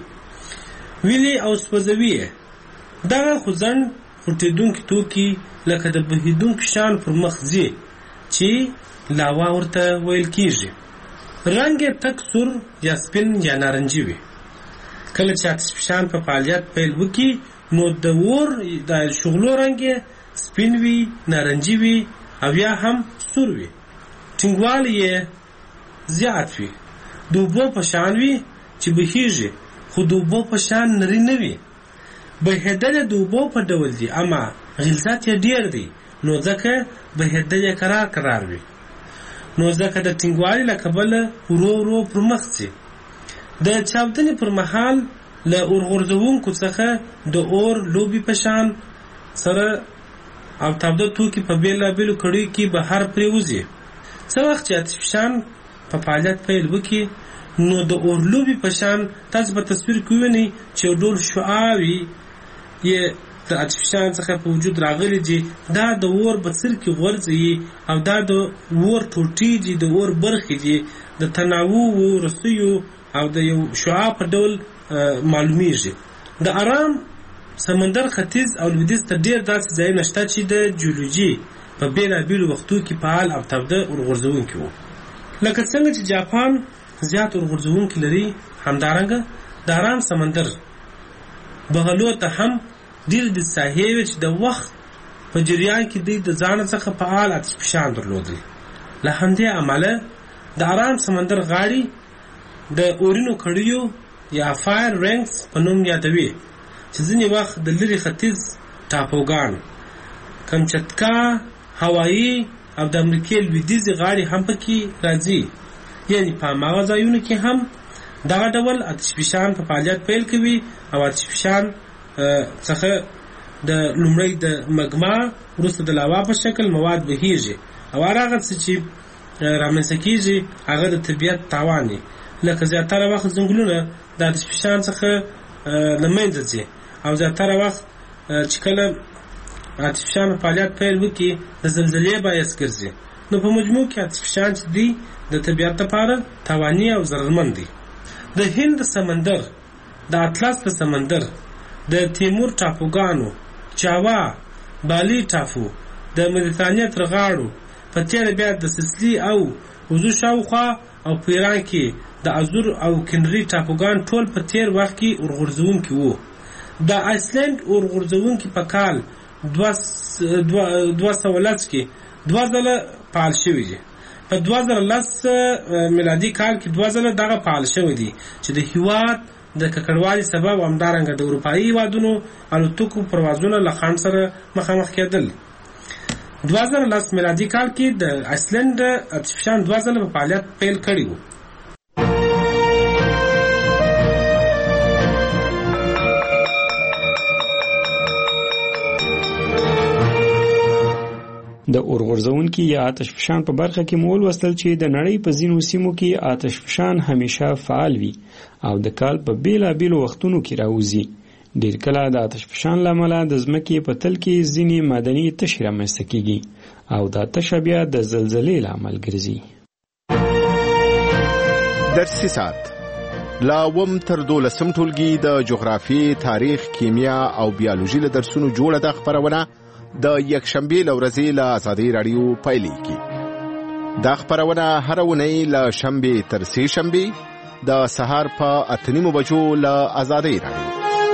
ویلې او سوځوي یې. دغه خوځنډ خوټېدونکي توکي لکه د بهېدونکي شیان پر مخ ځي چې لاوا ورته ویل کېږي. رنګ یې تک سور یا سپین یا نارنجي وي. کله چې آتشفشان په فعالیت پیل وکړي نو د اور د شغلو رنګ یې سپین وي، نارنجي وي او یا هم سور وي. ټینګوالی یې زیات وي. د اوبو په شان وي چې بهیږي، خو د اوبو په شان نری نه وي. بهېدل د اوبو په ډول دي، اما غلظت یې ډېر دی نو ځکه بهېدل یې کرار کرار وي، نو ځکه د ټینګوالي له کبله ورو ورو پر مخ ځي. د چاودنې پر مهال له اورغورځونکو څخه د اور لوبې په شان سره او تاوده توکي په بېلابېلو کړیو کې بهر پرېوځي. څه وخت چې اتشفشان په فعالیت پیل وکړي نو د اور لوبې په شان تاسو به تصویر کې ووینئ چې یو ډول شعاوي یې د اتشفشان څخه په وجود راغلي دي. دا د اور بڅر کې غورځي او دا د اور ټوټې دي، د اور برخې دي، د تناوو رسیو او د یو شعاع په ډول معلومیږي. د آرام سمندر ختیځ او لویدیځ ته ډېر داسې ځایونه شته چې د جیولوژي په بېلابېلو وختو کې فعال او تاوده اورغورځونکي وو. لکه څنګه چې جاپان زیات اورغورځونکي لري، همدارنګه د آرام سمندر بغلو ته هم ډېر د ساحې وې چې د وخت په جریان کې دوی د ځان څخه فعال اتشفشان درلودل. له همدې امله د آرام سمندر غاړې د اورینو کړیو یا فایر رینګز په نوم یادوي چې ځینې وخت د لرې ختیځ ټاپوګان، کمچتکا، هوایي او د امریکې لویدیځې غاړې هم پکې راځي. یعنې په هماغه ځایونو کې هم دغه ډول اتشفشان په فعالیت پیل کوي او اتشفشان څخه د لومړی د مګما وروسته د لاوا په شکل مواد بهیږي او هغه څه چې رامنځته کېږي هغه د طبیعت تاوان دی. لکه زیاتره وخت ځنګلونه د اتشفشان څخه له منځه ځي او زیاتره وخت چې کله اتشفشان فعالیت پیل وکړي د زلزلې باعث ګرځي. نو په مجموع کې اتشفشان چې دی د طبیعت لپاره تاواني او ضررمند دی. د هند سمندر، د اطلس د سمندر، د تیمور ټاپوګانو، جاوا، بالی ټاپو، د مدیترانې تر غاړو، په تېره بیا د سسلي او وزو شاوخوا او په ایران کې د ازور او کنري ټاپوګان ټول په تېر وخت کې اورغورځونکي وو. د آیسلنډ اورغورځونکي په کال دوه سوه لس کې دوه ځله فعال شوي دي. په دوه زره لس میلادي کال کې دوه ځله دغه فعال شوي دي چې د هېواد د ککړوالي سبب همدارنګه د اروپایي هېوادونو الوتکو پروازونه له خنډ سره مخامخ کېدل. دوه زره لس میلادي کال کې د آیسلنډ اتشفشان دوه ځله په فعالیت پیل کړی و. د اورغورځونکي یا آتشفشان په برخه کې مول وستل چې د نړۍ په ځینو سیمو کې آتشفشان همیشه فعال وي او د کال په بیلابیلو وختونو کې راوځي. ډېر کله د آتشفشان له امله د ځمکې په تل کې ځینې معدني تشې رامنځته کېږي او دا تشه بیا د زلزلې لامل ګرځي. درسي ساعت لا وم تر دولسم ټولګي د جغرافي، تاریخ، کیمیا او بیولوژي له درسونو جوړه ده خبرونه د یکشنبې له ورځې له ازادۍ راډیو پیلېږي. دا خبرونه هره اونۍ له شنبې تر سې شنبې د سهار په اته نیمو بجو له ازادۍ راډیو.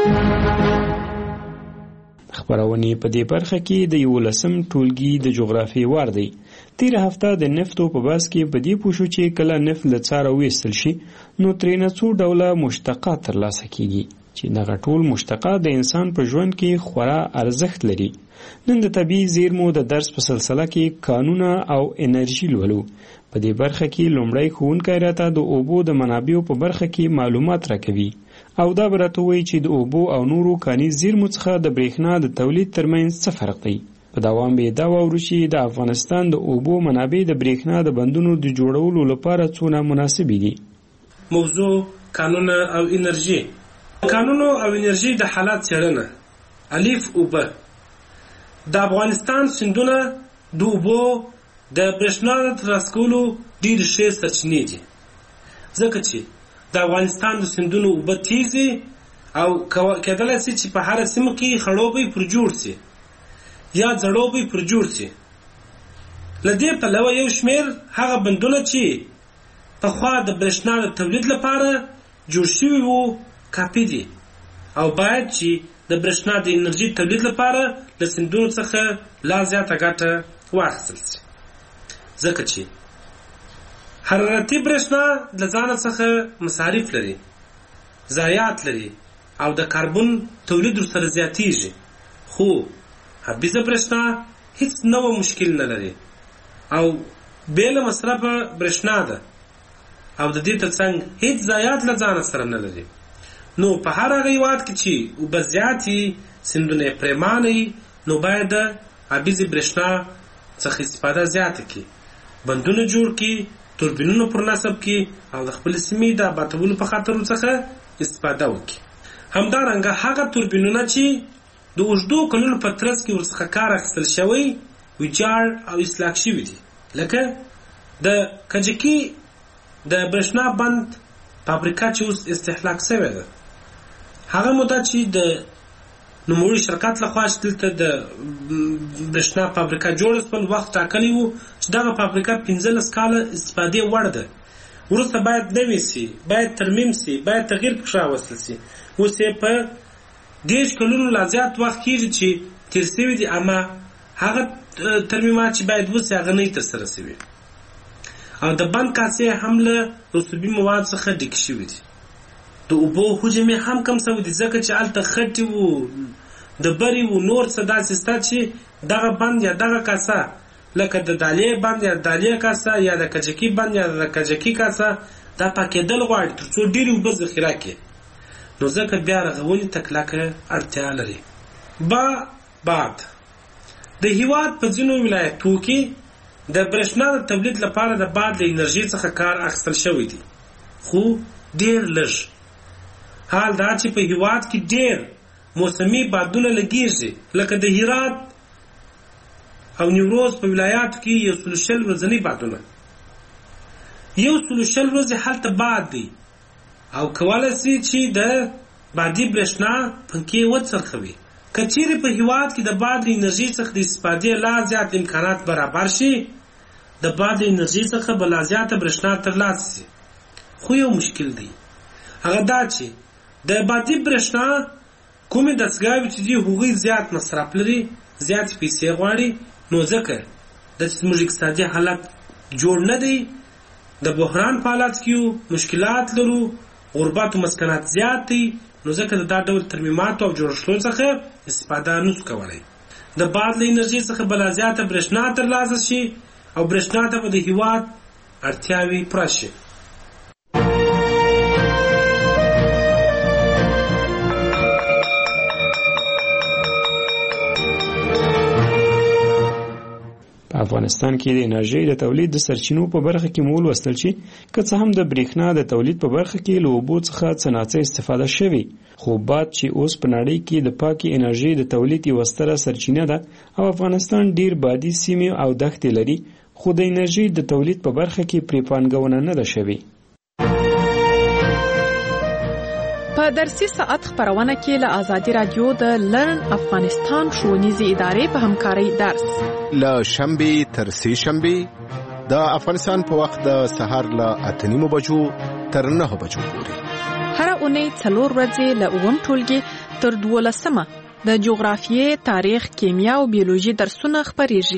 خبرونه په دې برخه کې د یولسم ټولګي د جغرافي وار دی. تیر هفته د نفتو په بحث کې په دې پوښو چې کله نفت له څاره وېستل شي نو ترېنه څو ډوله مشتقات ترلاسه کیږي چې دغه ټول مشتقات د انسان په ژوند کې خورا ارزښت لري. نن د طبیعي زیرمو د درس په سلسله کې قانونه او انرژي لولو. په دې برخه کې لومړی ښوونکی راته د اوبو د منابعو په برخه کې معلومات راکوي او دا به راته وایي چې د اوبو او نورو کاني زیرمو څخه د برېښنا د تولید ترمنځ څه فرق دی. په دوام به دا واورو چې د افغانستان د اوبو منابع د برېښنا د بندونو د جوړولو لپاره څونه مناسبې دي. موضوع قانونه او انرژي. قانونو او انرژي د حالات څېړنه. الف اوبه. د افغانستان سیندونه د اوبو د برېښنا د ترلاسه کولو ډېرې ښې سرچینې دي، ځکه چې د افغانستان د سیندونو اوبه تیزې او کېدلی شي چې په هره سیمه کې خړوبی پر جوړ شي یا زړوبی پر جوړ شي. له دې پلوه یو شمېر هغه بندونه چې پخوا د برېښنا د تولید لپاره جوړ شوي وو کافي دي او باید چې د برېښنا د انرژي تولید لپاره له سیندونو څخه لا زیاته ګټه واخیستل شي، ځکه چې حرارتي برېښنا له ځانه څخه مصارف لري، ضایعات لري او د کاربن تولید ورسره زیاتیږي، خو حبیزه برېښنا هیڅ نوع مشکل نه لري او بې له مصرفه برېښنا ده او د دې ترڅنګ هیڅ ضایعات له ځانه سره نه لري. نو په هر هغه هېواد کې چې اوبه زیات وي، سیندونه یې پرېمانه وي، نو باید د آبیزې برېښنا څخه استفاده زیاته کړي، بندونه جوړ کړي، توربینونه پر نصب کړي او د خپلې سیمې د آبادولو په خاطرو څخه استفاده وکړي. همدارنګه هغه توربینونه چې د اوږدو کلونو په ترڅ کې ورڅخه کار اخیستل شوی، ویجاړ او اصلاح شوي دي، لکه د کجکي د برېښنا بند فابریکه چې اوس استهلاک شوې ده، هغه موده چې د نوموړي شرکت لخوا چې دلته د برېښنا فابریکه جوړه شول، وخت ټاکلی و چې دغه فابریکه پنځلس کاله استفادې وړ ده. وروسته باید نوې سي، باید ترمیم سي، باید تغییر پکې راوستل سي. اوس یې په دېرش کلونو لا زیات وخت کېږي چې تېر شوي دي، اما هغه ترمیمات چې باید وسي هغه نه ترسره شوي او د بند کاسې هم له رسوبي مواد څخه ډکې شوي دي. د اوبو حجم یې هم کم شوی دی، ځکه چې هلته خټې وو، د بري وو، نور څه داسې شته چې دغه بند یا دغه کاسه لکه د دالې بند یا د دالې کاسه یا د کجکي بند یا د کجکي کاسه دا پاکېدل غواړي تر څو ډېرې اوبه ذخیره کړي، نو ځکه بیا رغونې ته کلکه اړتیا لري. با بعد د هېواد په ځینو ولایتو کې د برېښنا د تولید لپاره د باد له انرژي څخه کار اخیستل شوی دی، خو ډېر لږ. حال دا چې په هېواد کې ډېر موسمي بادونه لګېږي، لکه د هرات او نیمروز په ولایاتو کې یو سل شل ورځني بادونه، یو سل شل ورځې هلته باد دی او کولی شي چې د بادي برېښنا پنکې وڅرخوي. که چیرې په هېواد کې د باد له انرژي څخه د استفادې لا زیات امکانات برابر شي، د باد له انرژي څخه به لا زیاته برېښنا ترلاسه شي. خو یو مشکل دی، هغه دا چې د بادي برېښنا کومې دستګاوې چې دي هغوی زیات مصرف لري، زیات پیسې غواړي، نو ځکه د زموږ اقتصادي حالت جوړ نه دی، د بحران په حالت کې یو، مشکلات لرو، غربت و مسکنات زیات دی، نو ځکه د دا ډول ترمیماتو او جوړښتونو څخه استفاده نشو کولی. د باد له انرژي څخه به لا زیاته برېښنا ترلاسه شي او برېښنا ته به د هېواد اړتیاوې پوره شي. په افغانستان کې د انرژي د تولید د سرچینو په برخه کې مول وستل چې که څه هم د برېښنا د تولید په برخه کې له اوبو څخه څه ناڅه استفاده شوي، خو باد چې اوس په نړۍ کې د پاکې انرژي د تولید یوه ستره سرچینه ده او افغانستان ډیر بادي سیمې او دښتې لري، خو د انرژي د تولید په برخه کې پرې پانګونه نه ده شوې. په درسي ساعت خبرونه کې له آزادي رادیو د لرن افغانستان ښوونیزې ادارې په همکارۍ درس له شنبې تر سې شنبې د افغانستان په وخت د سهار له اته نیمو بجو تر نهو بجو پورې، هره اونۍ څلور ورځې له اووم ټولګي تر دولسمه د جغرافیې، تاریخ، کیمیا او بیولوژي درسونه خپریږي.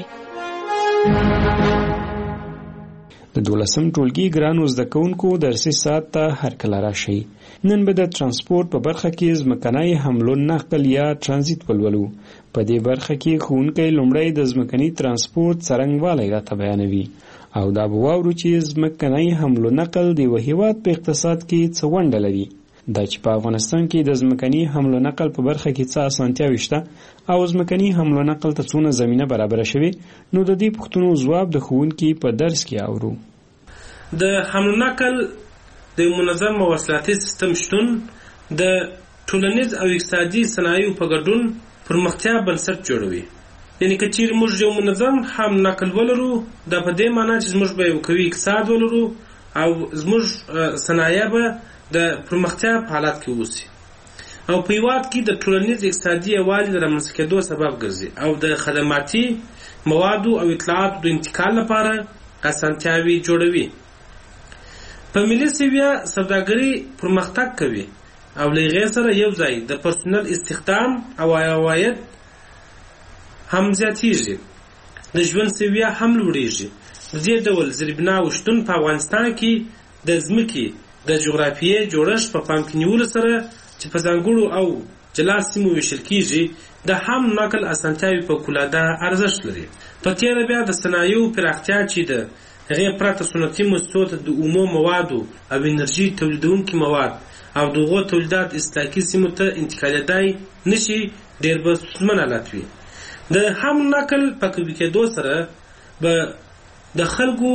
د دولسم ټولګي ګرانو زده کوونکو درسي ساعت ته هرکله راشئ. نن به د ترانسپورت په برخه کې ځمکنی حمل و نقل یا ترانزیت ولولو. په دې برخه کې ښوونکی لومړی د ځمکني ترانسپورت څرنګوالی راته بیانوي او دا به واورو چې ځمکنی حمل و نقل د یوه هېواد په اقتصاد کې څه ونډه لري، دا چې په افغانستان کې د ځمکني حمل و نقل په برخه کې څه اسانتیاوې شته او ځمکني حمل و نقل ته څونه زمینه برابره شوې. نو د دې پوښتنو ځواب د ښوونکي په درس کې اورو. د حمل و نقل د منظم مواصلاتي سیستم شتون د ټولنیز او اقتصادي صنایعو په ګډون پرمختیا بنسټ جوړوي. یعنی که چیرې موږ یو منظم حمل نقل ولرو، دا په دې معنی چې موږ به یو قوي اقتصاد ولرو او زموږ صنایع به د پرمختیا په حالت کې اوسي او په هېواد کې د ټولنیز اقتصادي یووالي د رامنځته کېدو سبب ګرځي او د خدماتي موادو او اطلاعاتو د انتقال لپاره اسانتیاوې جوړوي. په ملي سویه سوداګري پرمختګ کوي او له هغې سره یو ځای د پرسونل استخدام او عواید هم زیاتېږي، د ژوند سویه هم لوړېږي. د دې ډول زیربناو شتون په افغانستان کې د ځمکې د جغرافیې جوړښت په پام کې نیولو سره چې په ځانګړو او جلا سیمو ویشل کیږي د هم نقل اسانتیاوي په کولاده ارزښت لري. په تیر بیا د صنایعو پراختیا چې د هغې پرته سنتي مستو ته د اومو موادو او انرژي تولیدونکي مواد او دغو تولیدات اصلاحي سیمو ته انتقالېدای نشي ډېر به ستونزمن حالت وي. د هم نقل په قوي کېدو سره به د خلکو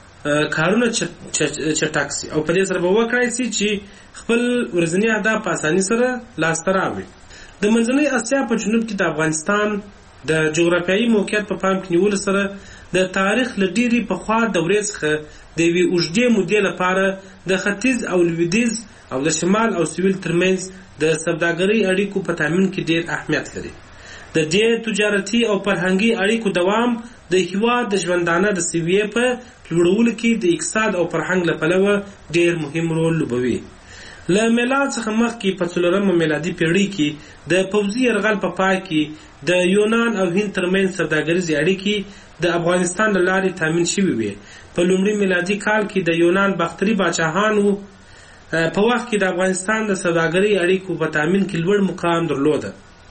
کارونه چټک سي او په دې سره به وکړای سي چې خپل ورځني اهداف په اسانۍ سره لاسته راوړي. د منځنۍ اسیا په جنوب کې د افغانستان د جغرافیایي موقعیت په پام کې نیولو سره د تاریخ له ډېرې پخوا دورې څخه د یوې اوږدې مودې لپاره د ختیځ او لویدیځ او د شمال او سویل ترمنځ د سوداګرۍ اړیکو په تامین کې ډېر اهمیت لري. د دې تجارتي او فرهنګي اړیکو دوام د هېواد د ژوندانه د سویې په لوړولو کې د اقتصاد او فرهنګ له پلوه ډېر مهم رول لوبوي. له میلاد څخه مخکې په څلورمه میلادي پیړۍ کې د پوځي یرغل په پای کې د یونان او هند ترمنځ سوداګریزې اړیکې د افغانستان له لارې تامین شوې وې. په لومړي میلادي کال کې د یونان باختري پاچاهانو په وخت کې د افغانستان د سوداګرۍ اړیکو په تامین کې لوړ مقام درلوده.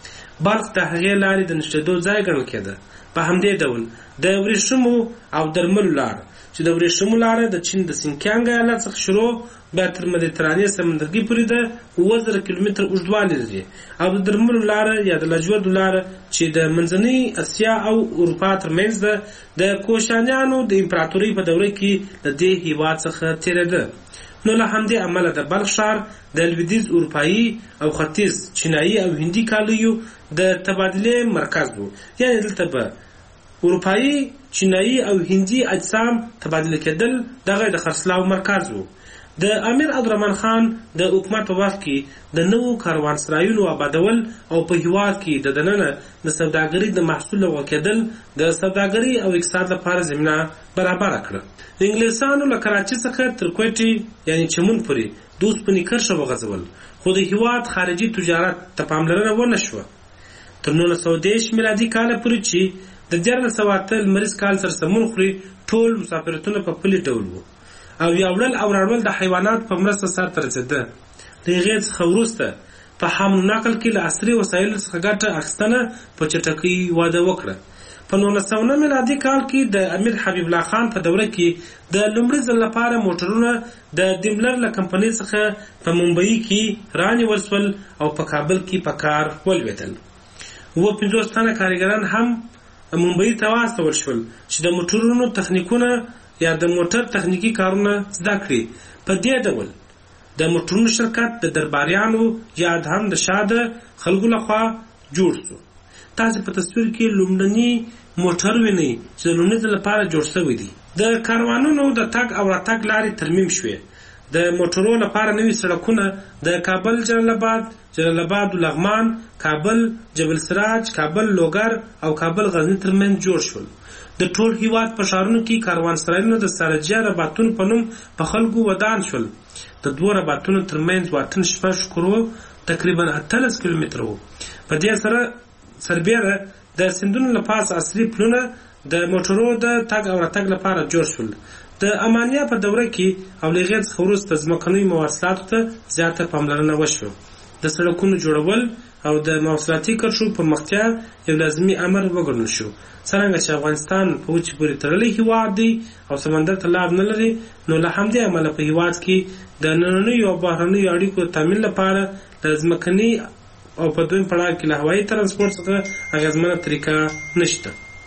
بلخ د هغې لارې د نښتېدو ځای ګڼل کېده. په همدې ډول د ورېښمو او درملو لار چې د ورېښمو لاره د چین د سینکیانګ ایالت څخه شروع بیا تر مدیترانې سمندرګي پورې د اووه زره کیلومتره اوږدوالی لري، او د درملو لاره یا د لاجوردو لاره چې د منځنۍ اسیا او اروپا ترمنځ ده د کوشانیانو د امپراتورۍ په دوره کې د دې هېواد څخه تېرېده. نو له همدې امله د بلخ ښار د لویدیځ اروپایي او ختیځ چینایي او هندي کالیو د تبادلې مرکز و. یعنې دلته به اروپایي، چینایي او هندي اجسام تبادله کېدل، دغه د خرڅلاو مرکز و. د امیر عبدالرحمن خان د حکومت په وخت کې د نوو کاروانسرایونو آبادول او په هېواد کې د دننه د سوداګرۍ د محصول لغوه کېدل د سوداګرۍ او اقتصاد لپاره زمینه برابره کړه. انګلیسانو له کراچۍ څخه تر کوټې یعنې چمن پورې د اوسپنې کرښه وغځول، خو د هېواد خارجي تجارت ته پاملرنه ونه شوه. تر نولس سوه دېرش میلادي کاله پورې چې د دیارلس سوه اته لمریز کال سره سمون خوري، ټول مسافرتونه په پلي ډول وو او یا وړل او راوړل د حیواناتو په مرسته سرته رسېده. د هغې څخه وروسته په حمل و نقل کې له عصري وسایلو څخه ګټه اخیستنه په چټکۍ وده وکړه. په نولس سوه نهه میلادي کال کې د امیر حبیب الله خان په دوره کې د لومړي ځل لپاره موټرونه د دیملر له کمپنۍ څخه په ممبئی کې رانیول شول او په کابل کې په کار ولوېدل. اووه پنځوس تنه کارګران هم ممبئی ته واستول شول چې د موټرونو تخنیکونه یا د موټر تخنیکی کارونه زده کړي. په دې ډول د موټرونو شرکت د درباریانو یا هم د شاده خلکو لخوا جوړ شو. تاسو په تصویر کې لومړني موټر وینئ چې د لومړي ځل لپاره جوړ شوي دي. د کاروانونو د تګ او راتګ لارې ترمیم شوې. د موټرو لپاره نوي سړکونه د کابل جلال آباد، جلال آباد لغمان، کابل جبل سراج، کابل لوګر او کابل غزنی ترمنځ جوړ شول. د ټول هیواد په ښارونو کې کاروانسرایونه د سارجیا رباطونو په نوم په خلکو ودان شول. د دوه رباطونو ترمنځ واټن شپږ کرو تقریبا اتلس کیلومتره و. په دې سره سربیره د سیندونو له پاسه عصري پلونه د موټرو د تګ او راتګ لپاره جوړ شول. د امانیا په دوره کې او له هغې څخه وروسته ځمکنیو مواصلاتو ته زیاته پاملرنه وشوه. د سړکونو جوړول او د مواصلاتي کرښو پرمختیا یو لازمي امر وګڼل شو. څرنګه چې افغانستان په وچې پورې تړلی هېواد دی او سمندر ته لار نه لري، نو له همدې امله په هېواد کې د نننیو او بهرنیو اړیکو د تامین لپاره د ځمکني او په دویم پړاو کې له هوایي ترانسپورټ څخه اغېزمنه طریقه نشته.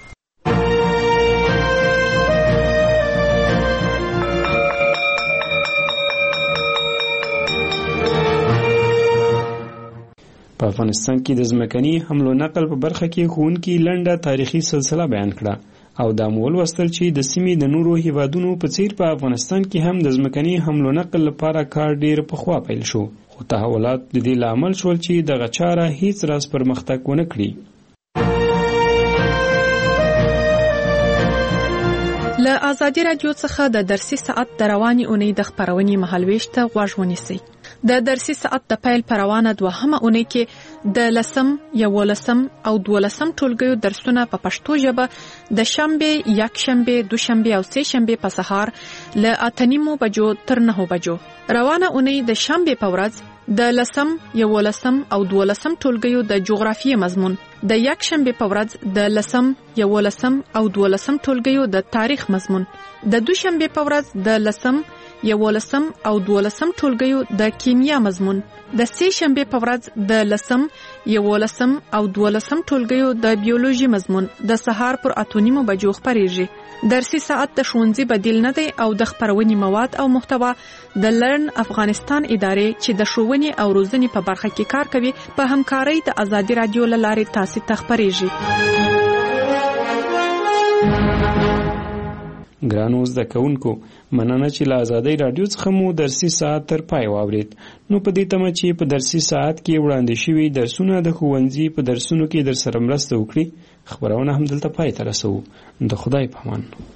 په افغانستان کې د ځمکني حمل و نقل په برخه کې ښوونکي لنډه تاریخي سلسله بیان کړه او دا مو ولوستل چې د سیمې د نورو هیوادونو په څیر په افغانستان کې هم د ځمکني حمل و نقل لپاره کار ډیر پخوا پیل شو، خو تحولات د دې لامل شول چې دغه چاره هیڅ راز پرمختګ ونه کړي. له ازادي راډیو څخه د درسي ساعت د رواني اونۍ د خپرونې مهالويش ته غوږ ونیسئ. د درسي ساعت د پیل پر روانه دوهمه اونۍ کې د لسم، یولسم او دولسم ټولګیو درسونه په پښتو ژبه د شنبه، یکشنبه، دوشنبه او سه شنبه په سهار له اته نیمو بجو تر نهو بجو. روانه اونۍ د شنبه په ورځ د لسم یولسم او دولسم ټولګیو د جغرافیې مضمون، د یک شنبه په ورځ د لسم یولسم او دولسم ټولګیو د تاریخ مضمون، د دوشنبه په ورځ د لسم یولسم او دولسم ټولګیو د کیمیا مضمون، د سه شنبه په ورځ د لسم یولسم او دولسم ټولګیو د بیولوژي مضمون د سهار پر اتونیمو بجو خبرېږي. درسي ساعت د ښوونځي بدیل نه دی او د خبرونې مواد او محتوا د لرن افغانستان ادارې چې د ښوونې او روزنې په برخه کې کار کوي په همکارۍ د ازادي رادیو له لارې تاسو ته خبرېږي. ګرانو زده کوونکو، مننه چې له ازادي رادیو څخه مو درسي ساعت تر پای واورید. نو په دې تمه چې په درسي ساعت کې وړاندې شوي درسونه د ښوونځي په درسونو کې در سره مرسته وکړي، خبرونه هم دلته پای ته رسوو. د خدای په امان.